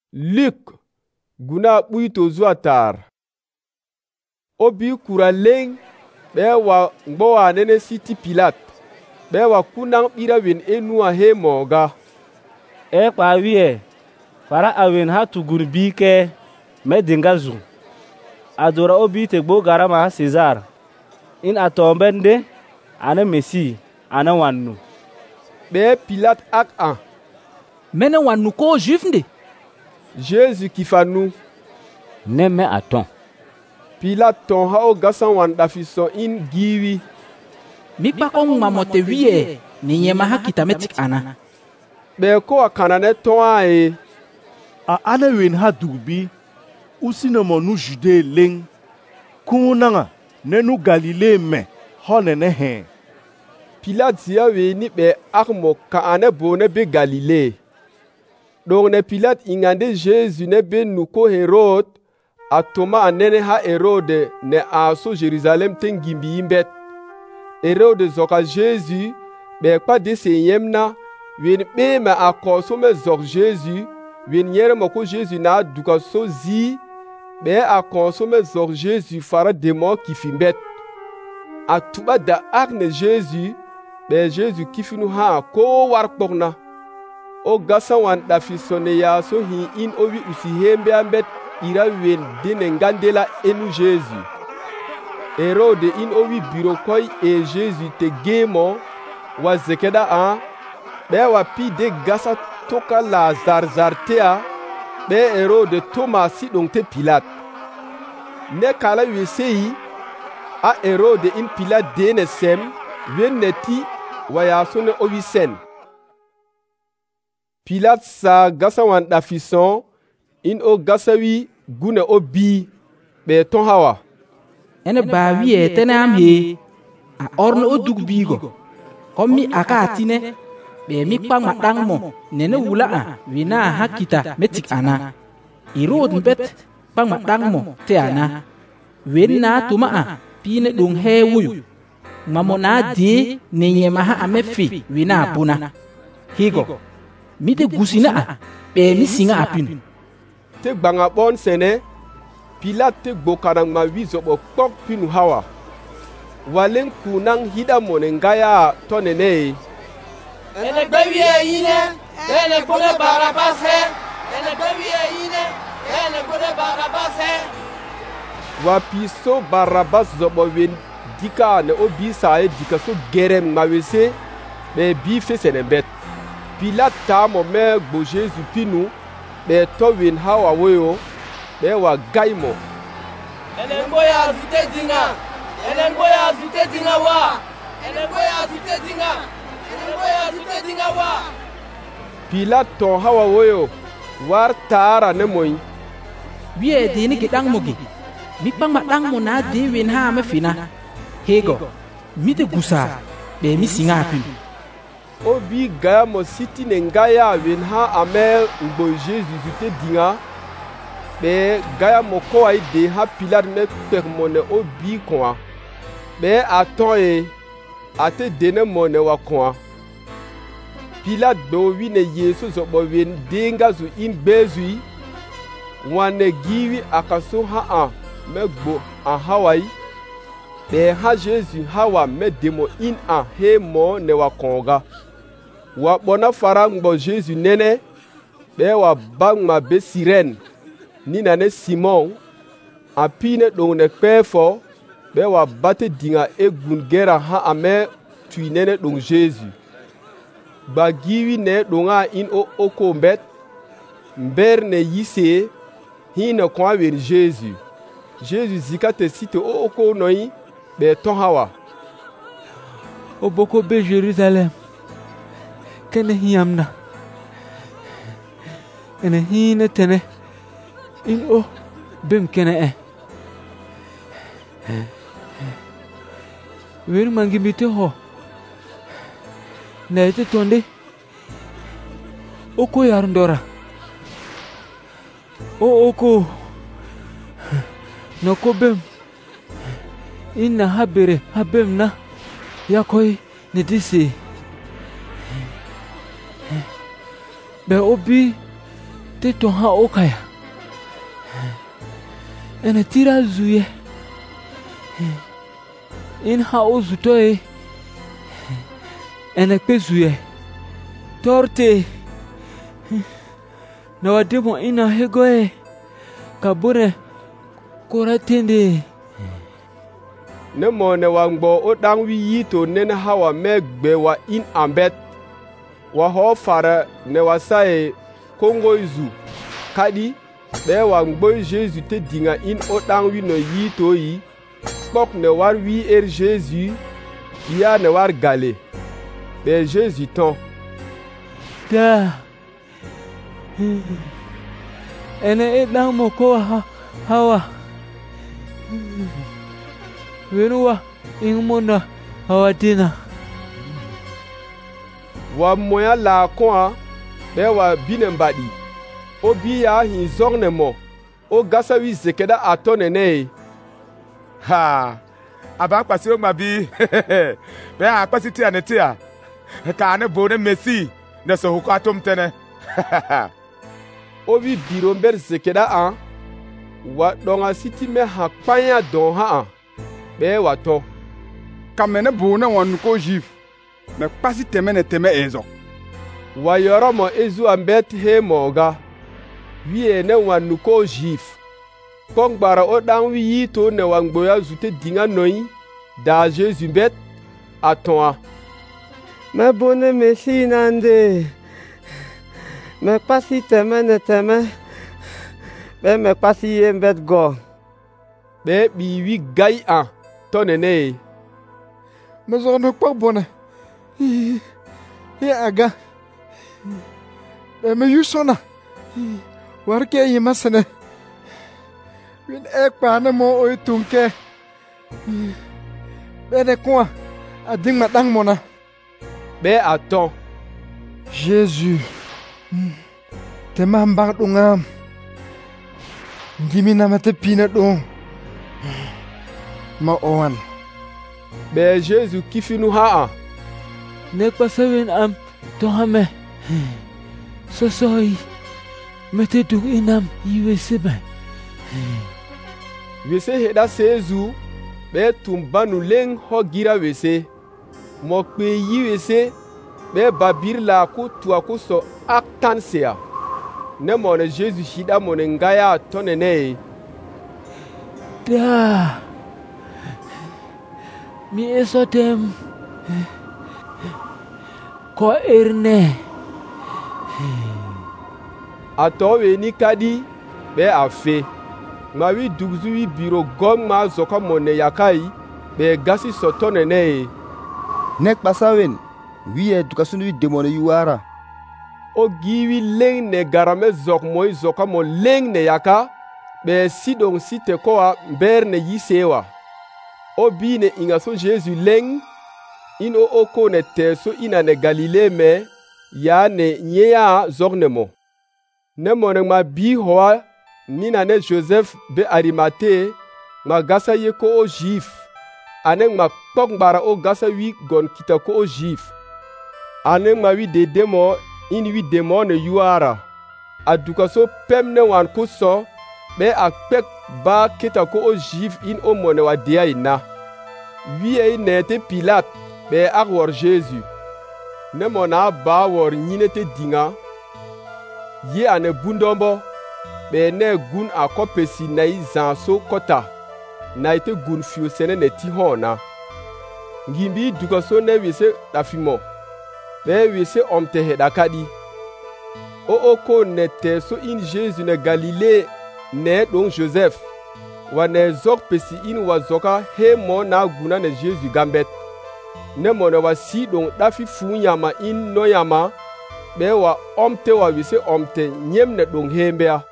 Luk guna ɓuyto zuwa tar. Obi kura leng ɓe wa ngbowa nene siti Pilat ɓe wa kunang ɓira wen enua he moga. Kpa wie fara awen ha tugur bi ke me dinga zu. Adora obi te gbo garama ha Cesar. In atombende ana Messi ana wannu. Ɓe Pilat ak an. Mene wannu ko juif nde? Jésus kifanu. Ne me aton. Pilat ton ha o gasan wan dafison in giwi. Mikpa ko mamote wie ni nyema ha kitametik ana. Ɓe ko akanane ton ae. A ana wen ha dugbi usina monu Jude leng. Kunanga nenu Galilée me honene he. Pilat zia weni ɓe akmo ka ane bone be Galilée. Donc ne Pilat ingande Jésus ne be nuko Herod a toma anene ha Herode ne aso Jerusalem tengimbi imbet. Herode zoka Jésus be kwa dese yemna wen be me akoso me zok Jésus wen yere moko Jésus na duka so zi be akoso me zok Jésus fara demo kifimbet. A tuba da akne Jésus be Jésus kifinu ha ko war pokna. O gasa wan dafisone ya so hi in owi usi hembe ambet ira wen dene ngandela enu Jésus. Herode in owi biro koy e Jésus te gemo wa zekeda an be wa pi de gasa toka la zarzartea be Herode Thomas si dong te Pilat. Ne kala wesei a Herode in Pilat dene sem wen neti wa ya so ne owi sen. Pilat sa gasa wan dafison in o gasa wi gune o bi be ton hawa. Ene ba wie tene am he a orno o dug bigo. Komi aka atine be mikpa madang mo nene wula a wina ha kita metik ana. Irod mbet pang madang mo te ana. Wen na tuma a pine dong he wuyu. Mamona di nenye maha amefi wina apuna. Higo. Mite gusina a be mi singa apin. Te banga bon sene Pilat te gbokarang ma wizo bo kok pinu hawa. Walen kunang hida monengaya tonene. Ene bewie yine, ene kone Barabas he. Ene bewie yine, ene kone Barabas he. Wa piso Barabas zobo wen dika ne obi sae dika so gerem ma wese be bi fe senebet. Pilat ta mo me gbo Jésus pinu be to wen hawa woyo be wa gaimo. Ene ngoya zute dinga. Ene ngoya zute dinga wa. Ene ngoya zute dinga. Ene ngoya zute dinga wa. Pilat to hawa woyo war tara ne moy. Wie de ni gedang mogi. Mi pang madang mo na de wen ha me fina. Hego. Mi de gusa be mi singa apin. Obi gaya mo siti ne ngaya wen ha ame ngbo Jésus zute dinga. Be gaya mo ko ay de ha Pilat me pek mo ne obi kwa. Be aton e ate dene mo ne wa kwa. Pilat do wi ne Yesu zo bo wen denga zu in bezui. Wane giwi akaso ha an me gbo an hawai. Be ha Jésus hawa me demo in an he mo ne wa konga. Wa bona fara ngbo Jésus nene be wa bang ma be sirène. Ni nane Simon a pine dong ne pefo be wa bate dinga e gungera ha ame tui nene dong Jésus. Ba giwi ne donga in o oko mbet mber ne yise hine kwa wen Jésus. Jésus zikate site o oko noi be ton hawa. O boko be Jerusalem. Kene hiyamna. Ene hine tene. In o bem kene e. Wen mangi mite ho. Na ite tonde. Oko yarndora. O oko. No ko bem. Inna habere habem na. Yakoi ne disi. Be obi te ton ha okaya. Ene tira zuye. In ha o zutoye. Ene pe zuye. Torte. Na wademo ina hegoe. Kabure koratende. Ne mo ne wa ngbo o dang wi yito nen hawa megbe wa in ambet. Wa ho fara ne wa sai kongo izu. Kadi be wa ngbo Jésus te dinga in o dang wi no yito yi. Spok ne war wi Jésus. Ya ne war gale. Be Jésus ton. Da. Ene dang mo ko hawa. Wenuwa ingmona hawa dina. Wa moya la kwa be wa binembadi. O biya hin zorne mo. O gasa wi zekeda atone ne. Ha. Aba kwasi o mabi. Be a kwasi ti anete a. Ka ne bo ne Messi ne so hu kwatom tene. O wi biro mber zekeda an. Wa donga siti me ha panya don ha an. Be wa to. Kamene bo ne won ko jif. Me kwasi teme ezo. Wa yoro mo ezu ambet he moga. Wie ne wan ko jif. Kongbara o dan wi yito ne wan gboya zute dinga noi. Da Jésus bet aton. Me bone Messi nande. Me kwasi teme. Be me kwasi yembet go. Be bi wi gai an. Tonene. Me zo no kwa bone. Ye aga. Be me yusona. Warke yimasene. Win ekpa na mo o tunke. Be de kwa ading madang mona. Be aton. Jésus. Te mambang dungam. Ngimi na mate pina dong. Ma owan. Be Jésus kifinu ha an. Ne pasawin am to hame. Sosoi. Mete dug inam yiwese ba. Wese heda sezu. Be tumbanu leng ho gira wese. Mo kwe yiwese. Be babir la ku tuwa ku so aktan sea. Ne mo ne Jésus hida mo ne ngaya tonene. Da. Mi esotem. Ko erne. Ato we ni kadi be afe. Ma wi dugzu wi biro gom ma zoko mo ne yakai be gasi sotone ne. Nek pasawen wi education wi demone yuara. O giwi leng ne garame zok moi zoko mo leng ne yaka be sidong site koa ber ne yisewa. O bi ne ingaso Jésus leng ino oko ne teso ina ne Galilée me ya ne nyeya zogne mo. Ne mone ma bi hoa nina ne Joseph be Arimate ma gasa ye ko o jif. Aneng ma pokbara o gasa wi gon kita ko o jif. Aneng ma wi de demo in wi demo ne yuara. Aduka so pem ne wan ko so be akpek ba kita ko o jif in o mone wa dia ina. Wi e ne te Pilate be akwor Jésus. Ne mona ba wor nyine te dinga. Ye ane bundombo. Be ne gun akopesi na izan so kota. Na ite gun fiyo sene ne ti hona. Ngimbi duka so ne wese dafimo. Be wese omte hedakadi. O oko ne te so in Jésus ne Galilée ne don Joseph. Wa ne zok pesi in wa zoka he mo na guna ne Jésus gambet. Ne mo ne wa si don dafi fu yama in no yama. Be wa omte wa wese omte nyem ne don hembea.